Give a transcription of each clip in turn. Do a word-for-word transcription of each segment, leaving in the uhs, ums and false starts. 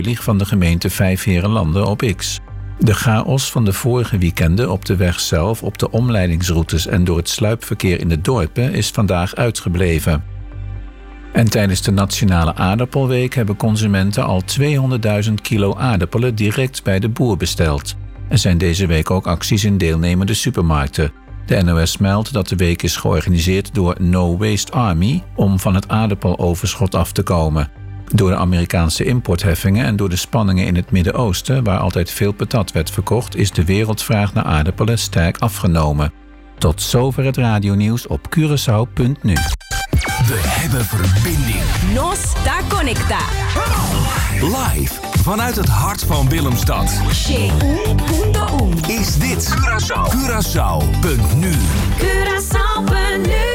Freulich van de gemeente Vijfheerenlanden op X. De chaos van de vorige weekenden op de weg zelf, op de omleidingsroutes en door het sluipverkeer in de dorpen is vandaag uitgebleven. En tijdens de Nationale Aardappelweek hebben consumenten al tweehonderdduizend kilo aardappelen direct bij de boer besteld. Er zijn deze week ook acties in deelnemende supermarkten. De N O S meldt dat de week is georganiseerd door No Waste Army om van het aardappeloverschot af te komen. Door de Amerikaanse importheffingen en door de spanningen in het Midden-Oosten, waar altijd veel patat werd verkocht, is de wereldvraag naar aardappelen sterk afgenomen. Tot zover het radionieuws op Curaçao punt nu. We hebben verbinding. Nos está conecta. Live vanuit het hart van Willemstad. Is dit Curaçao. Curaçao punt nu. Curaçao punt nu.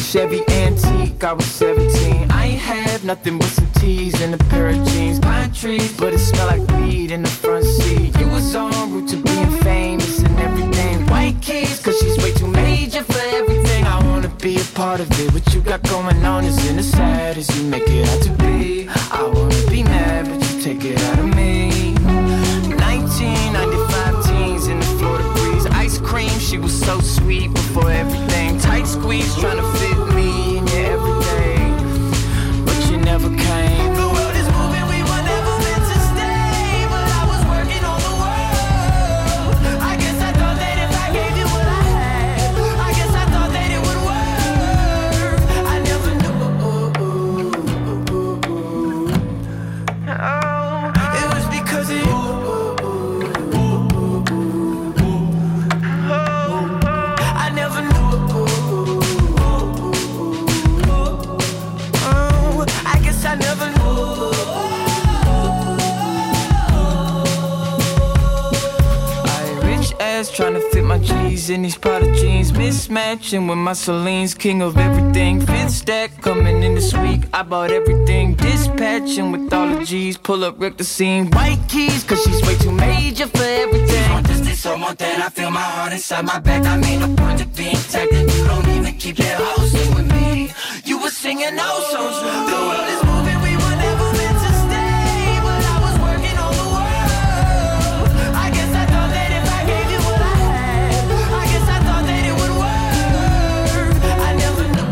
Chevy antique, I was seventeen. I ain't have nothing but some tees and a pair of jeans. Pine trees, but it smelled like weed in the front seat. You was en route to being famous and everything. White keys, cause she's way too major for everything. I wanna be a part of it. What you got going on isn't as sad as you make it out to be. I wanna be mad, but you take it out of me. nineteen ninety-five teens in the Florida breeze. Ice cream, she was so sweet before everything. Tight squeeze, trying to fit me in your everyday, but you never came. The world is moving, we were never meant to stay, but I was working on the world. I guess I thought that if I gave you what I had, I guess I thought that it would work. I never knew. Oh, it was because of you. I never knew. I never knew. I rich ass trying to fit my G's in these Prada jeans, mismatching with my Celine's, king of everything. Fifth stack coming in this week. I bought everything, dispatching with all the G's. Pull up, wreck the scene. White keys, cause she's way too major for everything. Want this, this, or more than I feel my heart inside my back. I mean, no point of being tagged, and you don't even keep that whole sing with me. You were singing those songs. The world is moving, we were never meant to stay, but I was working on the world. I guess I thought that if I gave you what I had, I guess I thought that it would work. I never knew.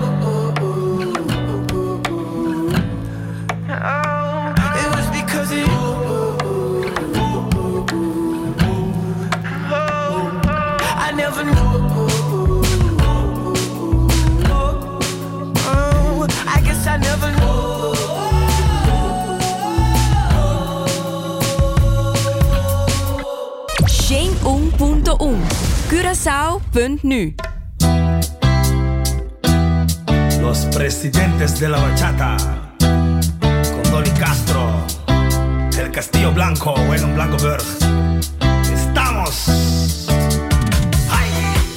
Oh, it was because of you. Oh, I never knew. Oh, I guess I never knew. Shane Un punto un. Curaçao punt nu. Los presidentes de la bachata, con Donny Castro, el Castillo Blanco, bueno, Blancoberg. Estamos. ¡Ay!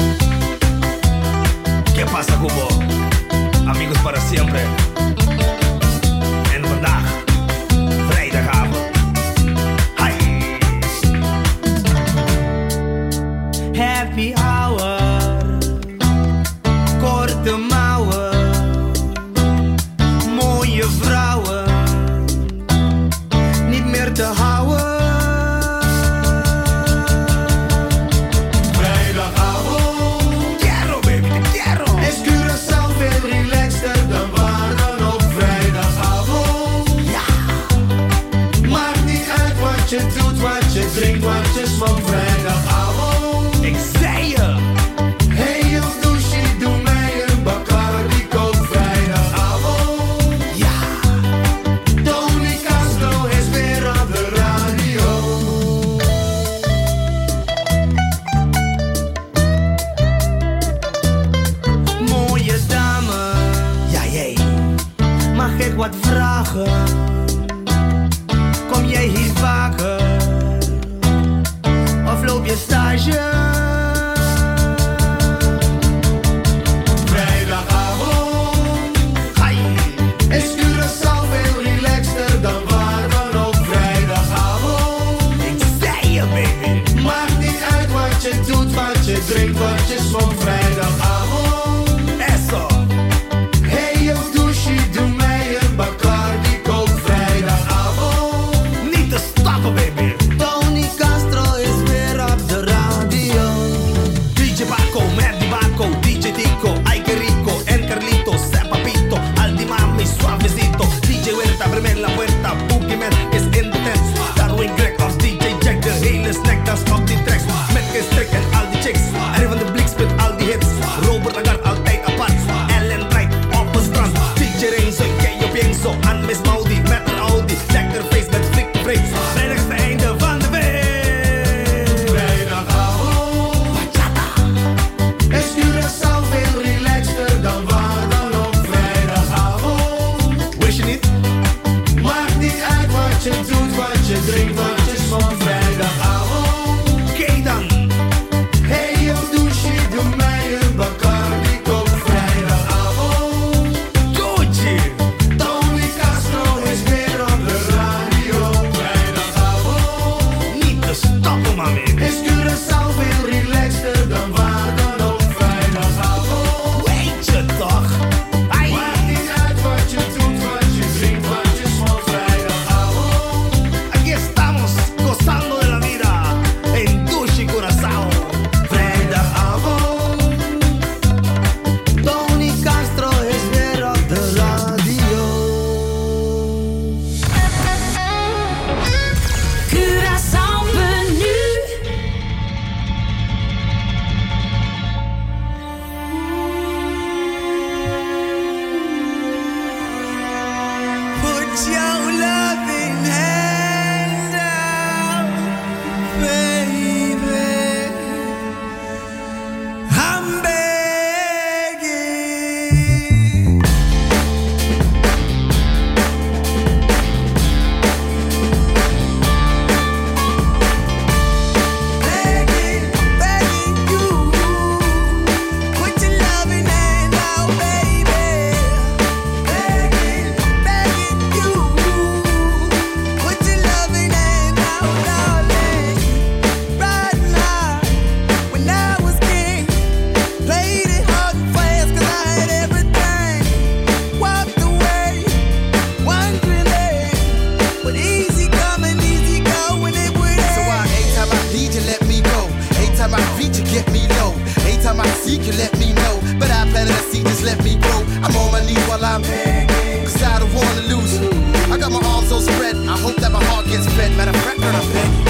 ¿Qué pasa, Cubo? Amigos para siempre. En vandaag, vrijdagavond. Hi. Happy hour, korte mouwen, mooie vrouwen, niet meer te houden. Vrijdagavond, quiero baby, te quiero. Es Curaçao veel relaxter dan waar dan op vrijdagavond. Ja. Maakt niet uit wat je doet, wat je drinkt, wat je smokt. Vrijdagavond, ik zei je. Hey yo douche, doe mij een Bacardi Coke. Vrijdagavond, ja. Donny Castro is weer op de radio. Mooie dame, ja jij. Mag ik wat vragen? Kom jij hier vaker? Of loop je stage? Vrijdagavond, hi. Is Curaçao veel relaxter dan waar dan op vrijdagavond? Ik zei je baby. Maakt niet uit wat je doet, wat je drinkt, wat je smokt. Vrijdagavond, eso. Hey yo douche, doe mij een Bacardi Coke. I'm on my knees while I'm begging, cause I don't wanna lose you. I got my arms all spread, I hope that my heart gets fed. Matter of fact, girl, I'm begging.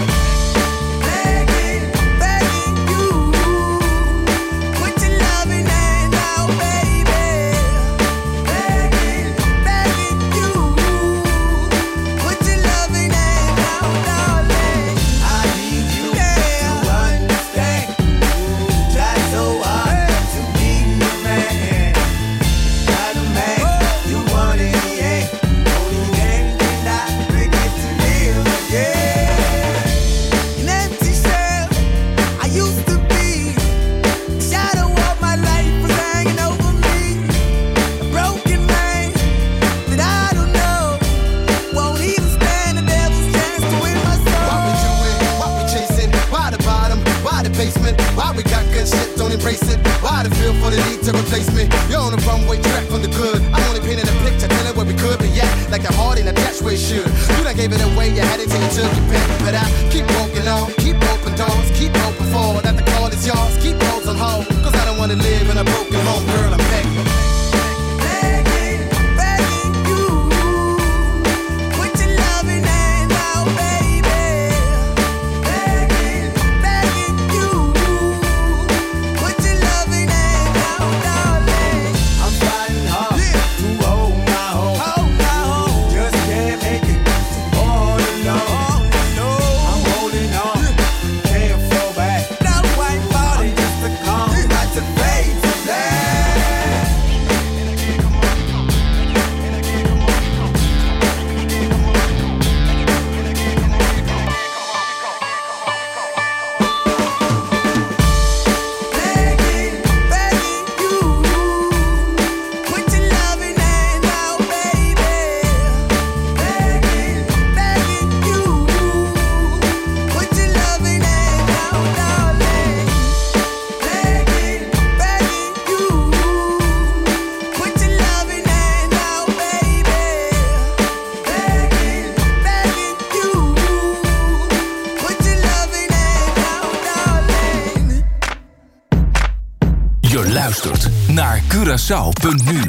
Embrace it. Why the feel for the need to replace me? You're on the runway track from the good. I'm only painting a picture, telling where we could be at. Like a heart in a dash where it should. You done gave it away, you had it till you took your pick. But I keep walking on, keep open doors, keep open forward. That the call is yours, keep those on hold. Cause I don't wanna live in a broken home, girl, I'm begging. Naar Curaçao punt nu.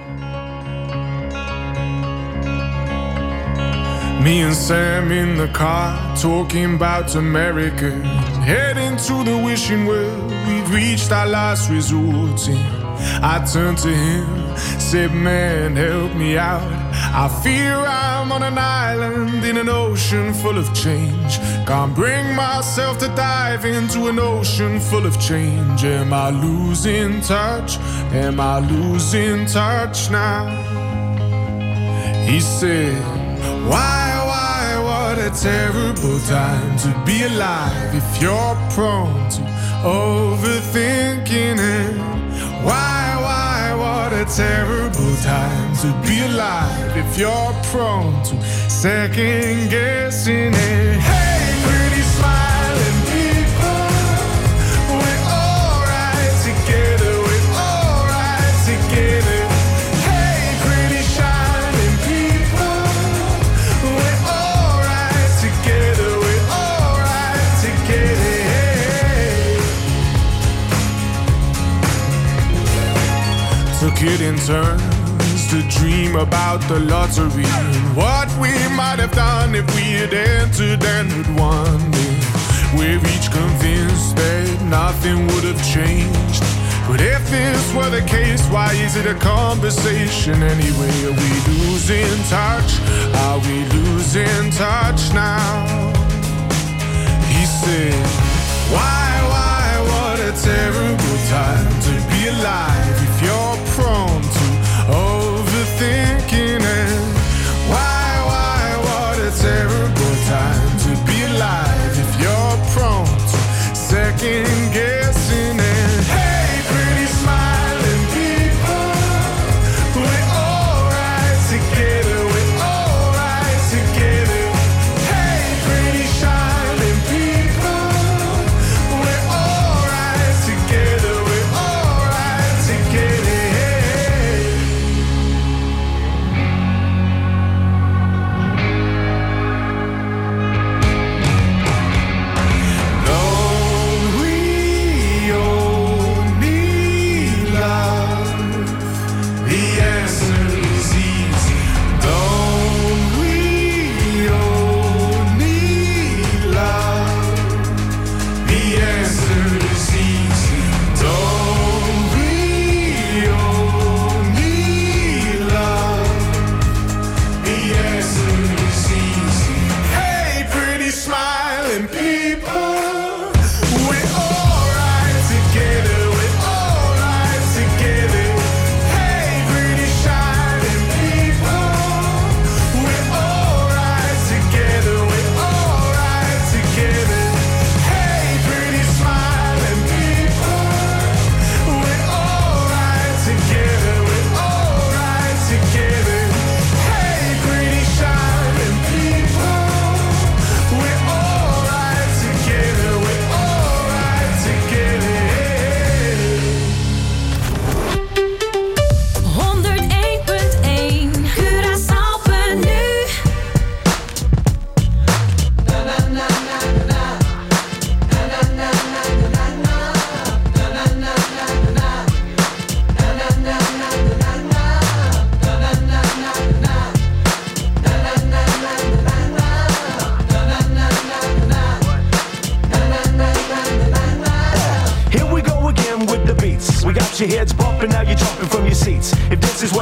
Me and Sam in the car, talking about America. Heading to the wishing well, we've reached our last resort. I turned to him, said, man, help me out. I fear I'm on an island in an ocean full of change. Can't bring myself to dive into an ocean full of change. Am I losing touch? Am I losing touch now? He said, why, why, what a terrible time to be alive if you're prone to overthinking it. Why, why, what a terrible time to be alive if you're prone to second guessing it. Hey, pretty smiling people, we're alright together, we're alright together. Hey, pretty shining people, we're alright together, we're alright together. Took it in turns to dream about the lottery and what we might have done if we had entered and had won it. We're each convinced that nothing would have changed. But if this were the case, why is it a conversation anyway? Are we losing touch? Are we losing touch now? He said, why, why, what a terrible time to be alive if you're prone to overthinking it. Why, why, what a terrible time to be alive if you're prone to second guessing it. Hey, pretty smiling people, we're alright together, we're alright together. Hey, pretty shining people, we're alright together, we're alright.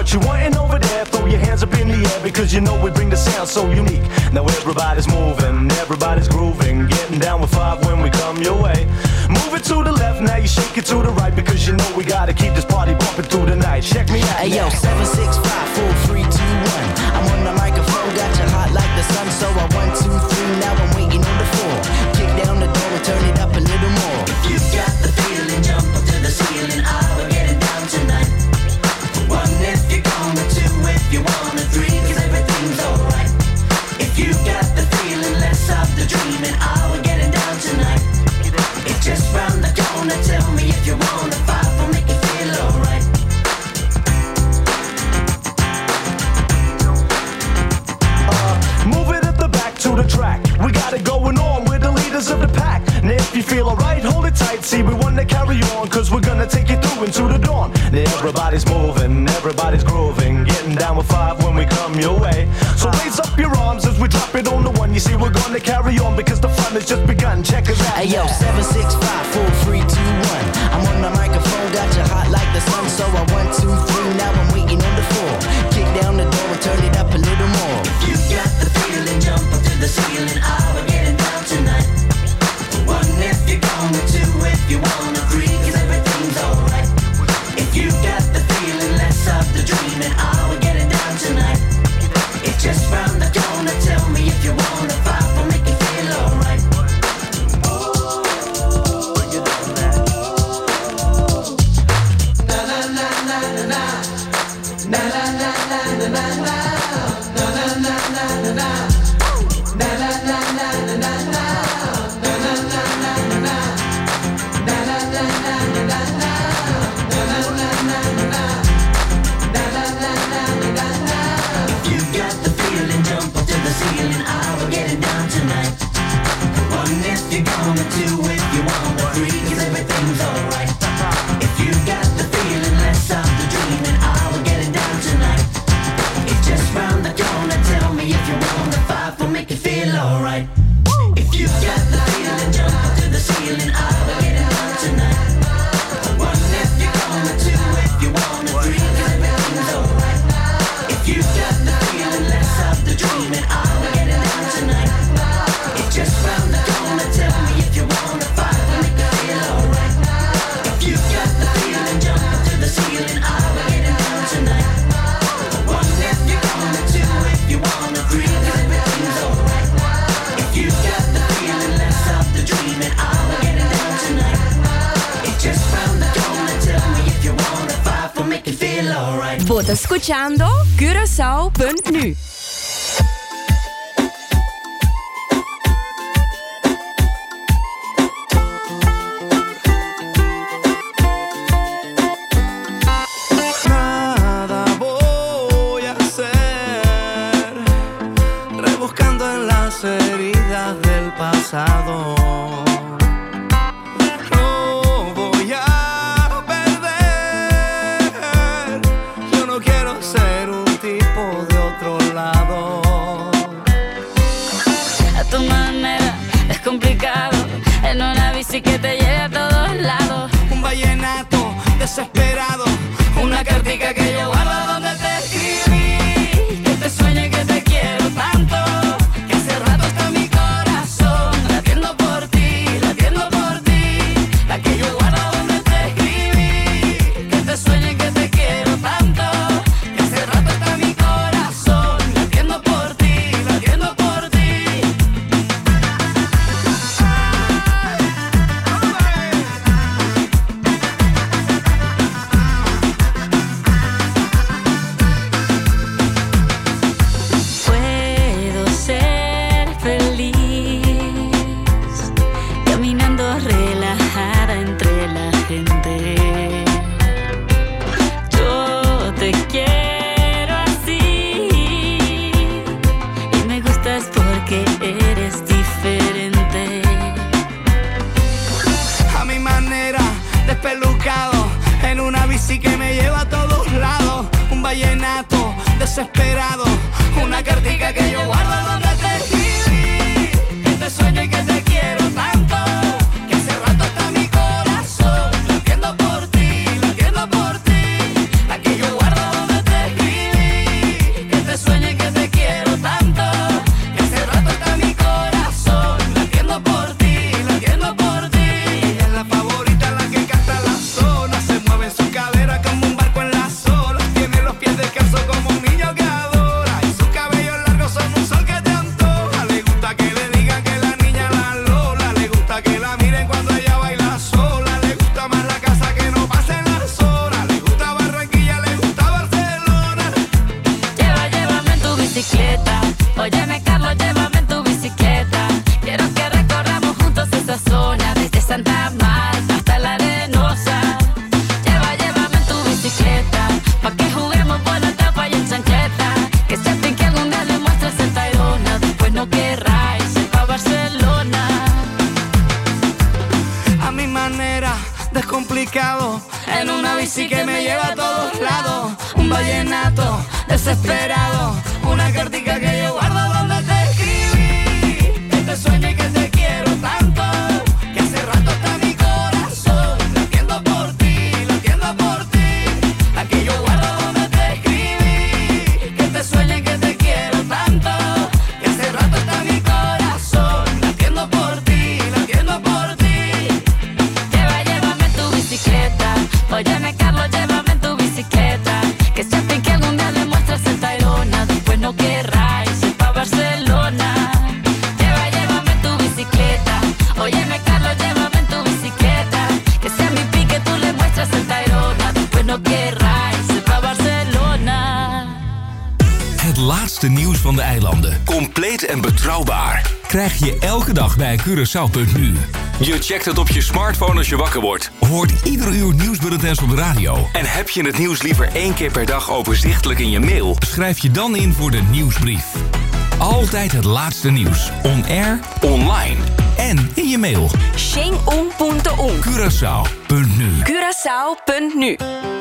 what you wantin' over there. Throw your hands up in the air because you know we bring the sound so unique. Now everybody's moving, everybody's grooving, getting down with five when we come your way. Move it to the left, now you shake it to the right because you know we gotta keep this party bumping through the night. Check me out. Hey yo, seven six five four three two one. I'm on the microphone, got you hot like the sun. So I one two three, now I'm waiting on the floor. Kick down the door and turn it up a little more. If you got the feeling, jump up to the ceiling. I will get it down tonight. One if you're gonna, two if you wanna, three 'cause everything's alright. If you got the feeling, let's stop the dreaming. I will get it down tonight. It's just round the corner. Tell me if you wanna fight for make you feel alright. Uh, move it at the back to the track. We got it going on. We're the leaders of the pack. And if you feel alright, hold it tight. See, we wanna carry on, 'cause we're gonna take you through into the dawn. Now everybody's moving, everybody's grooving, getting down with five when we come your way. So raise up your arms as we drop it on the one. You see, we're gonna carry on because the fun has just begun. Check us out. Hey yo, seven six five four three two one. I'm on the microphone, got you hot like the sun. So I one two three, now I'm waiting on the floor. Kick down the door and turn it up a little more. If you got the feeling, jump up to the ceiling. I will get it down tonight. One if you're gonna, two if you wanna, three 'cause everything's alright. If you got the feeling, let's stop the dreaming. I will get it down tonight. It's just round the corner. Tell me if you wanna fight for make you feel alright. Vota escuchando Curaçao punto nu. Nada voy a hacer, rebuscando en las heridas del pasado. Que te lleve a todos lados. Un vallenato desesperado, una cartica que yo guardo donde te escribí. Que te sueñe que te quiero tanto, que hace rato está mi corazón latiendo por ti, latiendo por ti. La que yo guardo donde te escribí. Que te sueñe que te quiero tanto, que hace rato está mi corazón latiendo por ti, latiendo por ti. En una bici que me lleva a todos lados. Un vallenato desesperado, una cartica que yo guardo donde te escribí. Que te sueño y que te quiero tanto, que hace rato está mi corazón latiendo por ti, latiendo por ti. La que yo guardo donde te escribí. bicicleta. Óyeme, Carlos, llévame en tu bicicleta. Quiero que recorramos juntos esa zona, desde Santa Marta hasta la Arenosa. Lleva, llévame en tu bicicleta, pa' que juguemos por la tapa y en chancleta. Que se fin que algún día le muestres el Tayrona, después no querráis ir pa' Barcelona. A mi manera, descomplicado, en una bici que me lleva a todos lados. Un vallenato desesperado, una cartica que yo guardo donde te escribí. Que te sueño y que te quiero tanto, que hace rato está mi corazón latiendo por ti, latiendo por ti. La que yo guardo donde te escribí. Que te sueño y que te quiero tanto, que hace rato está mi corazón latiendo por ti, latiendo por ti. Lleva, llévame en tu bicicleta. Óyeme, Carlos, llévame en tu bicicleta. Que se fin que algún día le muestras el Tayrona, después no querráis ir pa' Barcelona. Lleva, llévame en tu bicicleta. Óyeme, Carlos, llévame en tu bicicleta. Que sea mi pique, tú le muestras el Tayrona, después no querráis ir pa' Barcelona. Het laatste nieuws van de eilanden. Compleet en betrouwbaar. Krijg je elke dag bij Curaçao punt nu. Je checkt het op je smartphone als je wakker wordt. Hoort ieder uur nieuwsbulletins op de radio. En heb je het nieuws liever één keer per dag overzichtelijk in je mail? Schrijf je dan in voor de nieuwsbrief. Altijd het laatste nieuws. On air, online en in je mail. Sheng Un punto un. Curaçao punt nu. Curaçao punt nu.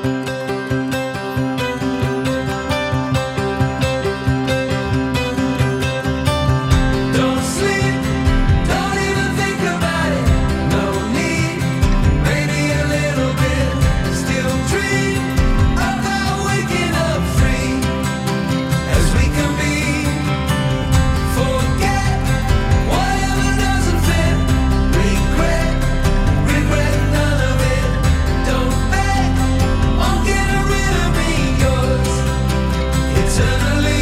Don't sleep, don't even think about it. No need, maybe a little bit. Still dream about waking up free as we can be. Forget whatever doesn't fit. Regret, regret none of it. Don't bet on getting rid of me, yours eternally.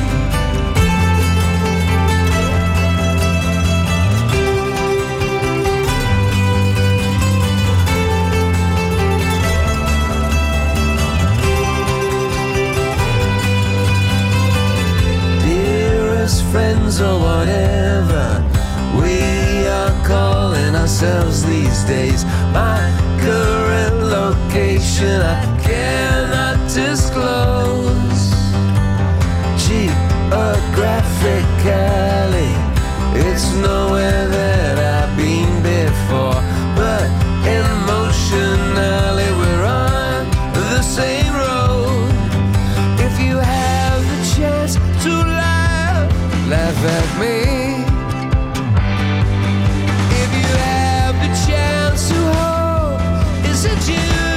Dearest friends or whatever we are calling ourselves these days. My current location I cannot disclose. Geographically, it's nowhere that I've been before, but emotionally we're on the same road. If you have the chance to laugh, laugh at me. If you have the chance to hope, is it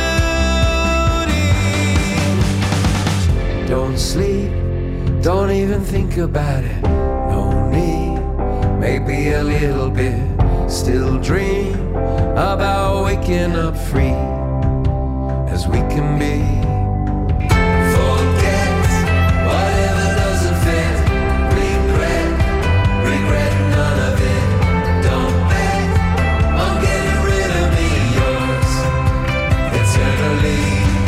duty? Don't sleep, don't even think about it. No need, maybe a little bit. Still dream about waking up free as we can be. Forget whatever doesn't fit. Regret, regret none of it. Don't bet on getting rid of me, yours eternally.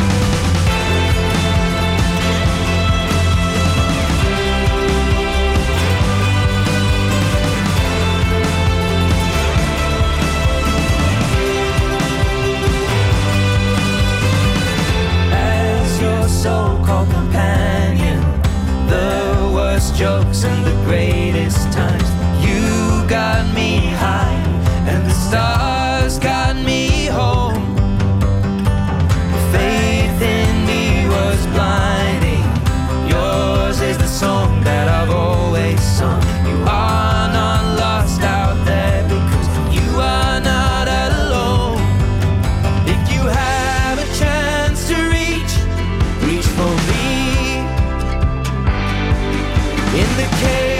So-called companion, the worst jokes and the greatest times. You got me high and the stars got me home. Faith in me was blinding. Yours is the song that I've always sung. You are not lost out there because you are not alone. If you have a chance to reach, reach for me in the cave.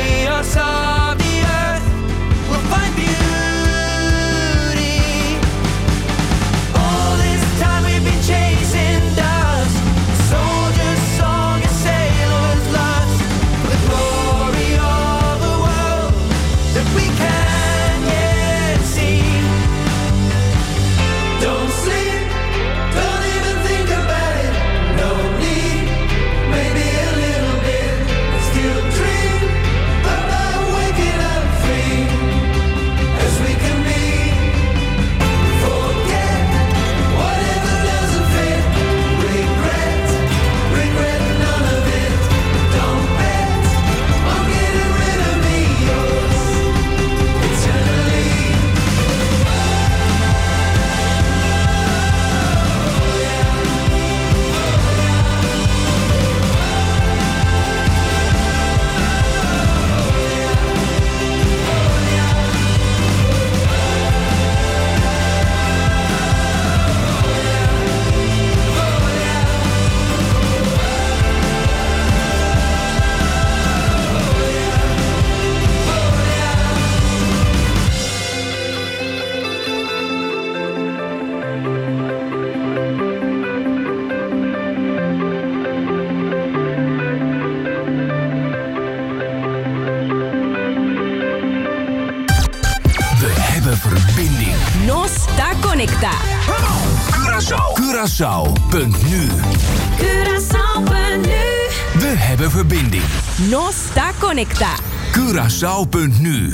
Conecta. Curaçao. Curaçao punt nu. Curaçao punt nu. We hebben verbinding. No está conecta. Curaçao punt nu.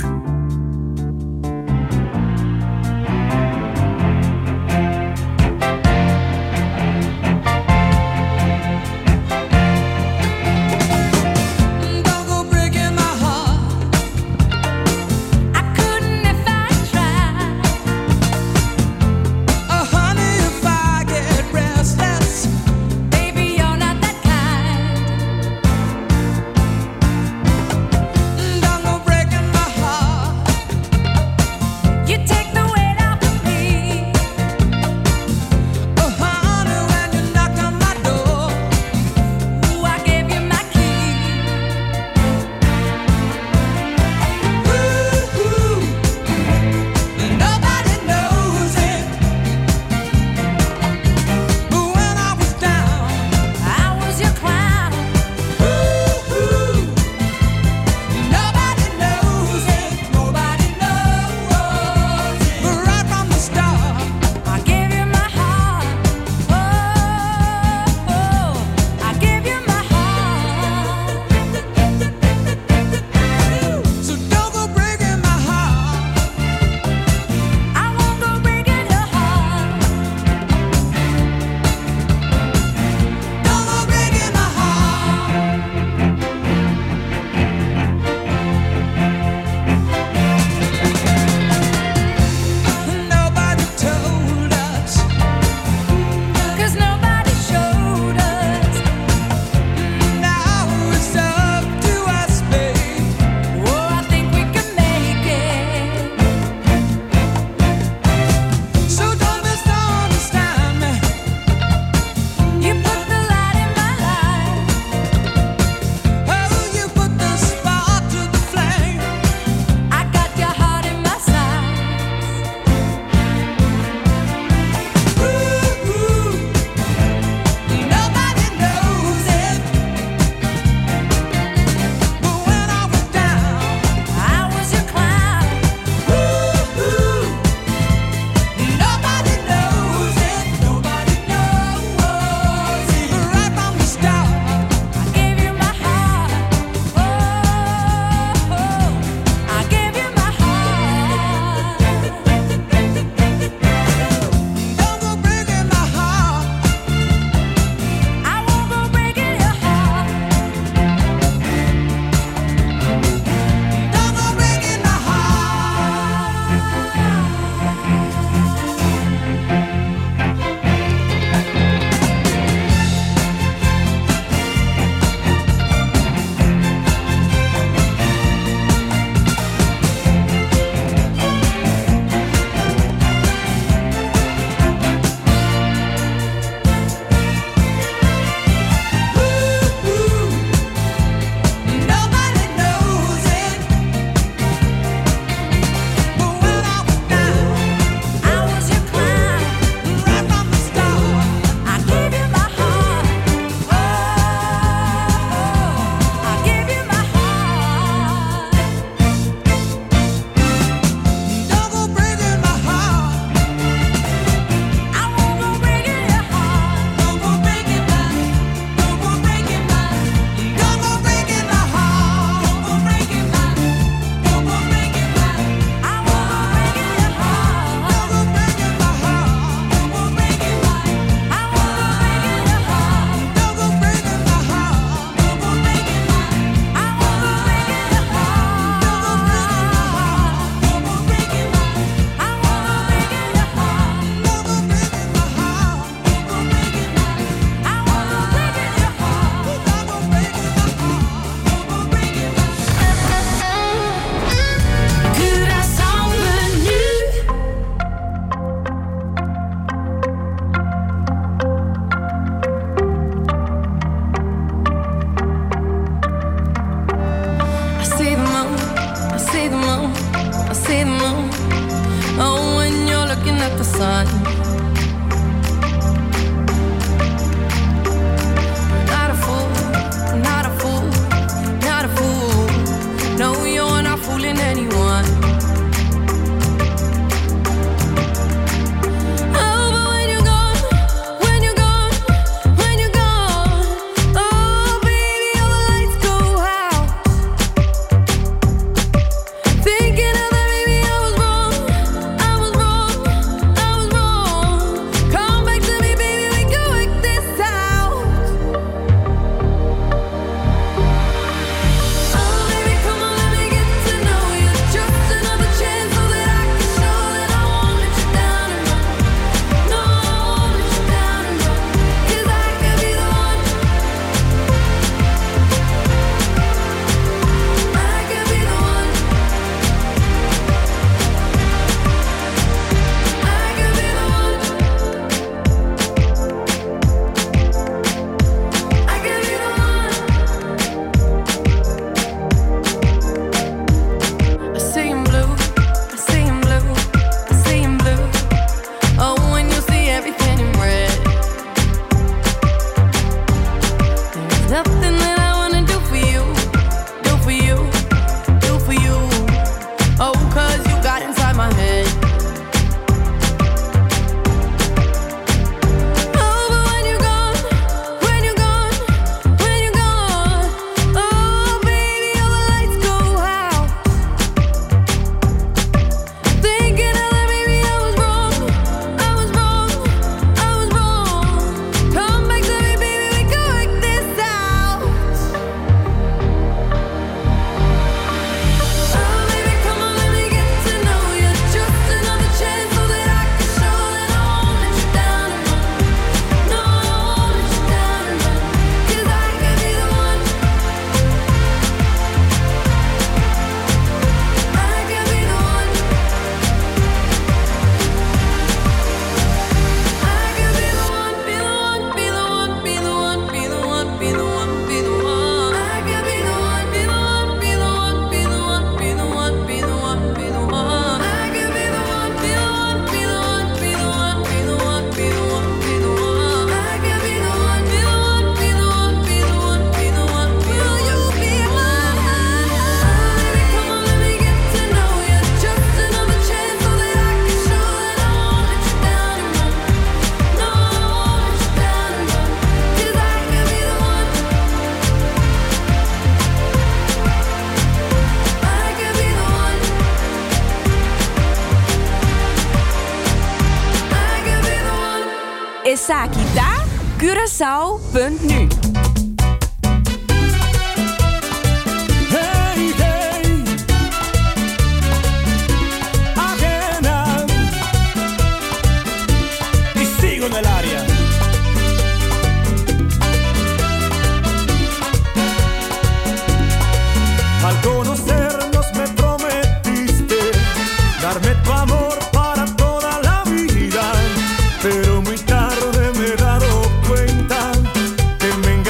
sun. Not a fool, not a fool, not a fool. No, you're not fooling anyone. Makita Curaçao punt nu. Hey, hey, Arena. Y sigo en el área. Al conocernos me prometiste darme tu amor para toda la vida, pero muy tarde me he dado cuenta que me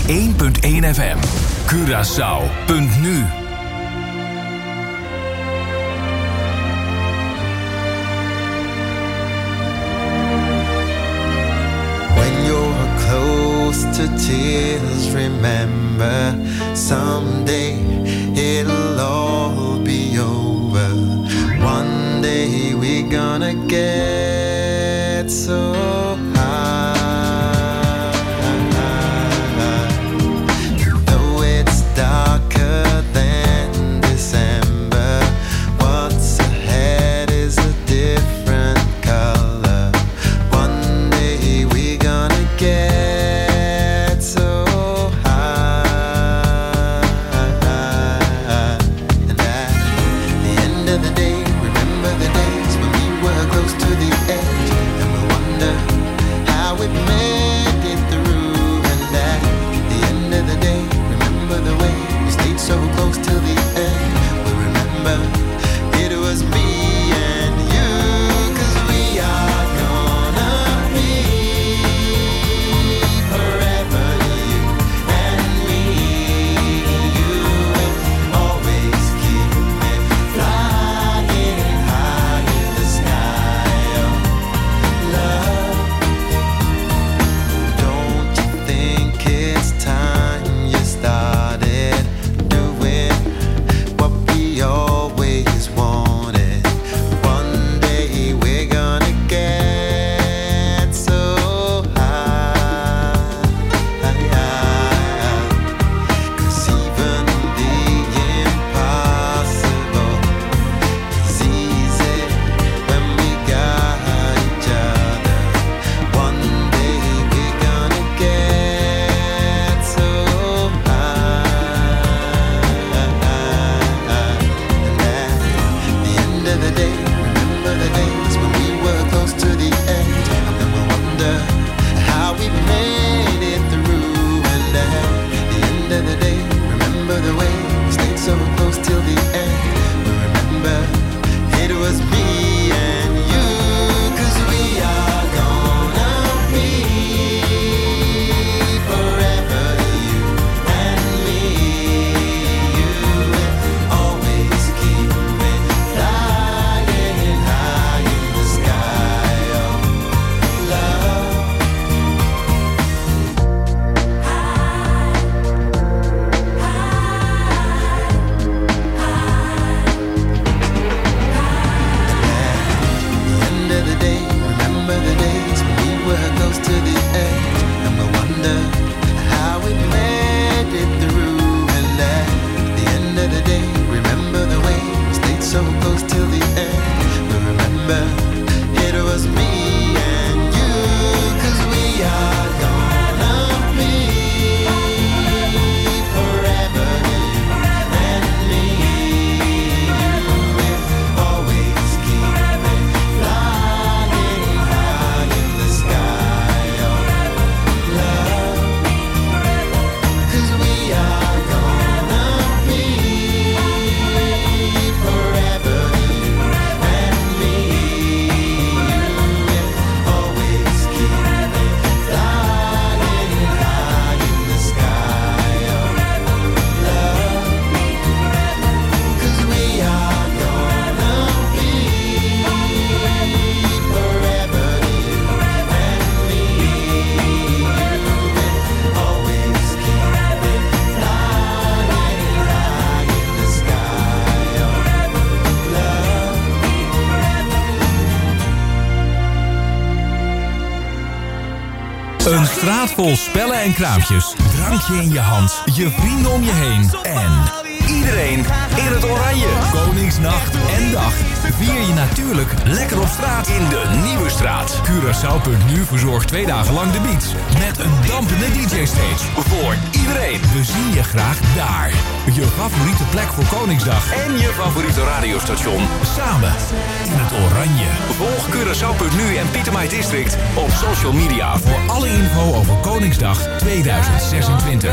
één punt één F M. Curaçao punt nu. When you're close to tears, remember someday it'll all be over. One day we're gonna get so high. Though it's darker than December, what's ahead is a different color. One day we're gonna get so high. And at the end of the day, remember the days when we were close to the edge, and we'll wonder how we made it through. And at the end of the day, remember the way we stayed so close till the end. We remember it was me and you, 'cause we are gonna be forever, you and me. You will always keep me flying high in the sky of love. Don't you think it's time you started doing what we always wanted? One day we're gonna get so high. 'Cause even the impossible is easy when we got each other. One day we're gonna get so high. And at the end of the day, remember the days when we were close to the end, and then we'll wonder how we made it through. And at the end of the day, remember the way we stayed so close till the end. We remember it was me and you, 'cause we are gonna be forever, you and me. You will always keep me flying high in the sky of love. End of the day, remember the days when we were close to the edge, and we'll wonder how we made it through. And at the end of the day, remember the way we stayed so close till the end. We remember it was me and you, 'cause we are gonna be forever, you and me. You will always keep me flying high in the sky of love. 'Cause we are gonna be forever, you and me. You will always keep me flying high in the sky of love. 'Cause we are gonna be forever, you and me. You will always keep me flying high in the sky of love. Een straat vol spellen en kraampjes, drankje in je hand, je vrienden om je heen en iedereen in het oranje. Koningsnacht en dag vier je natuurlijk lekker op straat in de Nieuwe Straat. Curaçao punt nu verzorgt twee dagen lang de beats met een dampende D J-stage voor iedereen. We zien je graag daar. Je favoriete plek voor Koningsdag en je favoriete radiostation samen in het oranje. Volg Curaçao punt nu en Pieter Maai District op social media voor alle info over Koningsdag tweeduizend zesentwintig.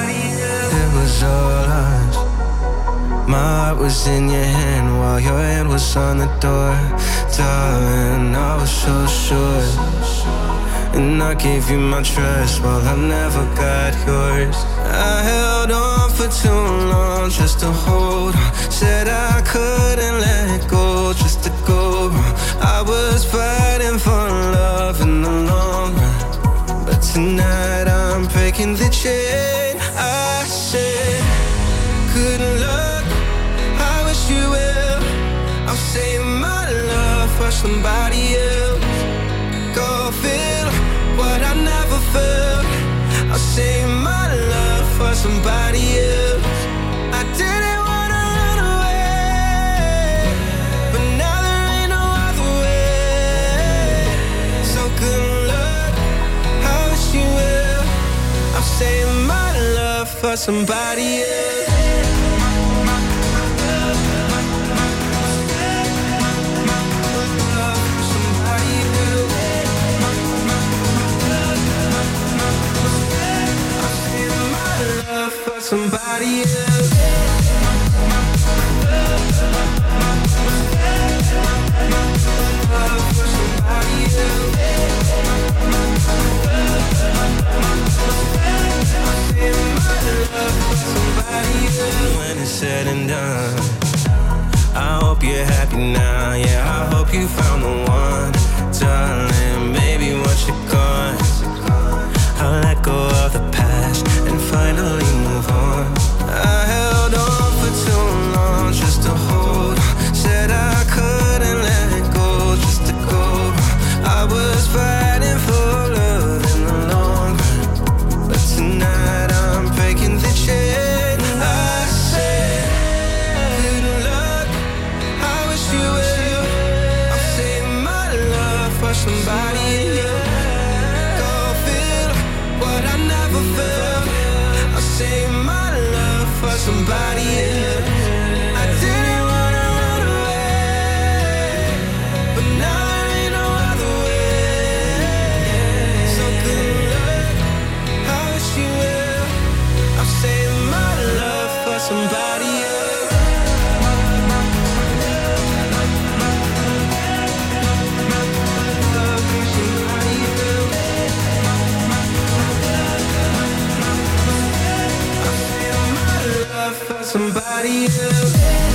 It was all us. My heart was in your hand while your hand was was on the door, darling, I was so sure. And I gave you my trust while I never got yours. I held on for too long just to hold on. Said I couldn't let go just to go wrong. I was fighting for love in the long run, but tonight I'm breaking the chain. I said, good luck, I wish you well. I'm saving my love for somebody else. Go feel what I never felt. I'll save my love for somebody else. I didn't wanna run away, but now there ain't no other way. So good luck, I wish you well. I'll save my love for somebody else. Somebody else. When it's said and done, I hope you're happy now. Yeah, I hope you found the one, darling. Maybe once you're gone, I'll let go of the past and finally move on. I held on for too long just to hold on. Said I couldn't let it go just to go wrong. I was fighting for love in the long run, but tonight I'm breaking the chain. I said, good luck, I wish you well. I'm saving my love for somebody else. Go feel what I never felt. I'll save my love for somebody else. I didn't wanna run away, but now there ain't no other way. So good luck, I wish you well. I'll save my love for somebody else. For somebody else.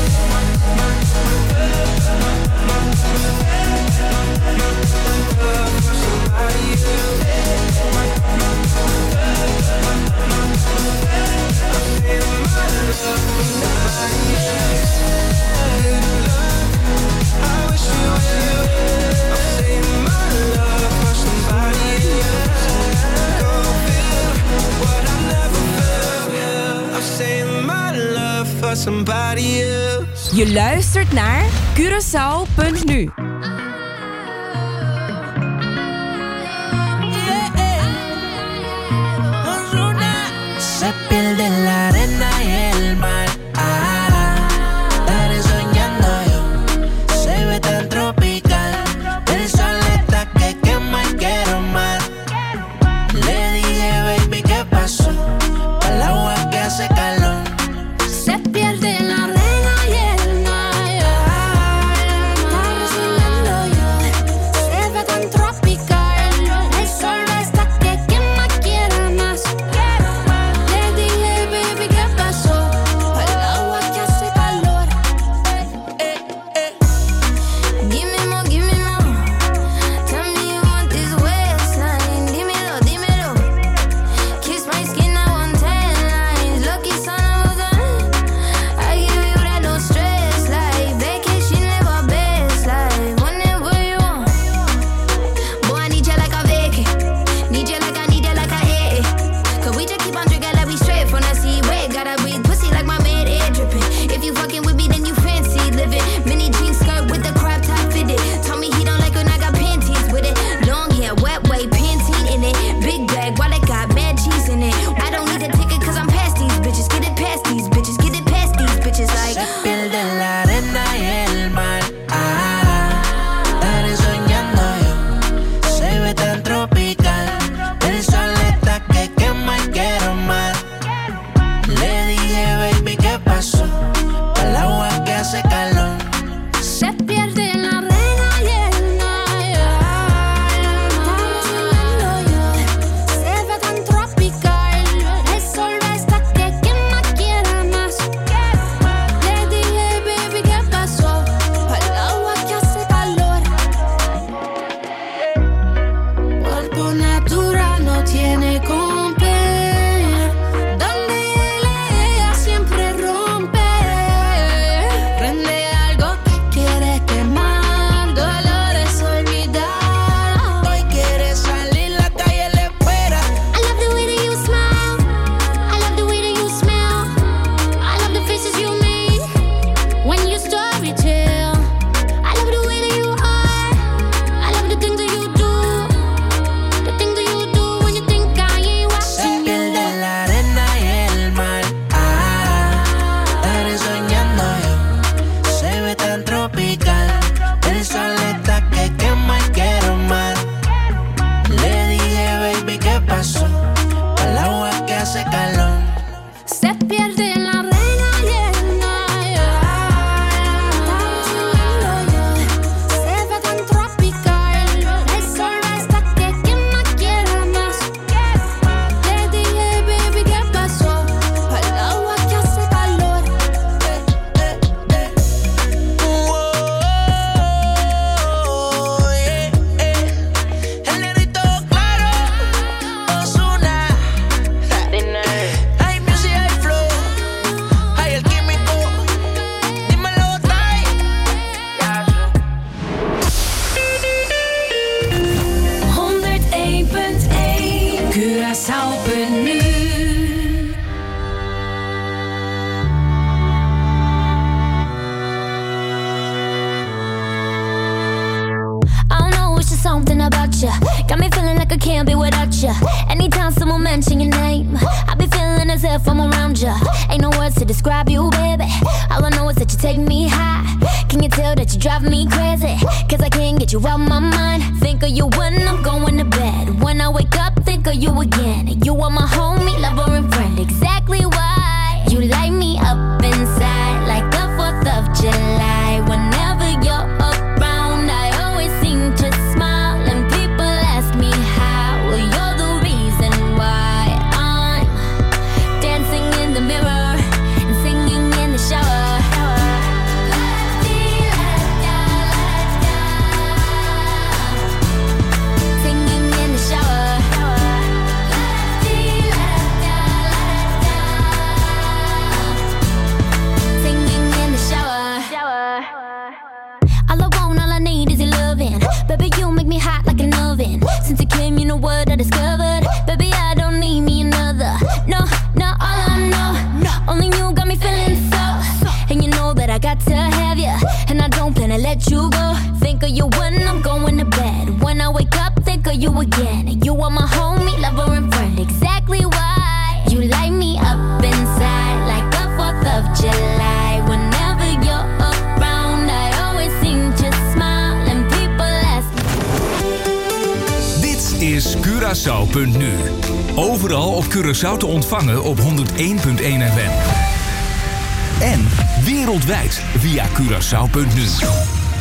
Somebody else. Je luistert naar Curaçao punt nu. Se pierde en la arena y el mar. Ah, estaré soñando yo. Se ve tan tropical. El sol está que quema y quiero más. Le dije, baby, ¿qué pasó? El agua que hace calor. Se pierde en la arena y el mar. Estaré soñando I can't be without you. Anytime someone mention your name, I be feeling as if I'm around you. Ain't no words to describe you, baby. All I know is that you take me high. Can you tell that you drive me crazy? Cause I can't get you out my mind. Think of you when I'm going to bed. When I wake up, think of you again. You are my homie, lover and friend. Exactly why you light me up inside like the fourth of July. Whenever you're around, I always seem to smile. And people ask me how. Well, you're the reason why I'm dancing in the mirror and singing in the shower. Singing in the shower. Singing in the shower. All I want, all I need is your loving. Baby, you make me hot like an oven. Since you came, you know what I discovered. Baby, I don't need me another. No, no, all I know, only you got me feeling so. And you know that I got to have you, and I don't plan to let you go. Think of you when I'm going to bed. When I wake up, think of you again. You are my homie, lover and friend. Exactly why you light me up inside like the fourth of July. Whenever you're around, I always seem to smile. And people ask Dit is Curaçao punt nu. Overal op Curaçao te ontvangen op honderd één komma één F M. En wereldwijd via Curaçao punt nu.